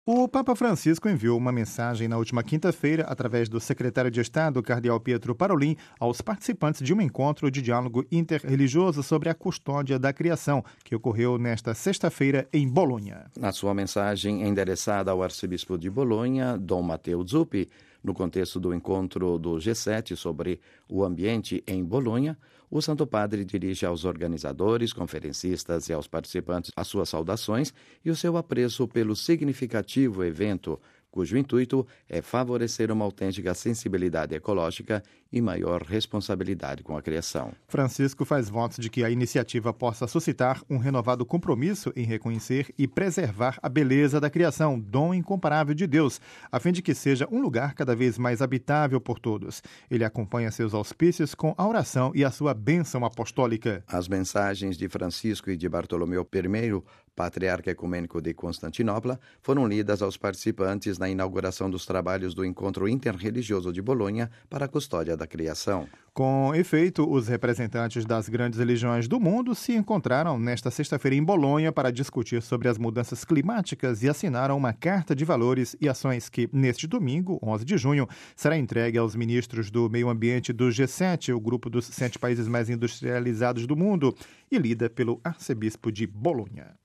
O Papa Francisco enviou uma mensagem na última quinta-feira, através do secretário de Estado, cardeal Pietro Parolin, aos participantes de um encontro de diálogo interreligioso sobre a custódia da criação, que ocorreu nesta sexta-feira em Bolonha. Na sua mensagem endereçada ao arcebispo de Bolonha, Dom Matteo Zuppi, no contexto do encontro do G7 sobre o ambiente em Bolonha, o Santo Padre dirige aos organizadores, conferencistas e aos participantes as suas saudações e o seu apreço pelo significativo evento, cujo intuito é favorecer uma autêntica sensibilidade ecológica e maior responsabilidade com a criação. Francisco faz votos de que a iniciativa possa suscitar um renovado compromisso em reconhecer e preservar a beleza da criação, dom incomparável de Deus, a fim de que seja um lugar cada vez mais habitável por todos. Ele acompanha seus auspícios com a oração e a sua bênção apostólica. As mensagens de Francisco e de Bartolomeu I, patriarca ecumênico de Constantinopla, foram lidas aos participantes na inauguração dos trabalhos do Encontro Interreligioso de Bolonha para a Custódia da Criação. Com efeito, os representantes das grandes religiões do mundo se encontraram nesta sexta-feira em Bolonha para discutir sobre as mudanças climáticas e assinaram uma carta de valores e ações que, neste domingo, 11 de junho, será entregue aos ministros do meio ambiente do G7, o grupo dos 7 países mais industrializados do mundo, e lida pelo arcebispo de Bolonha.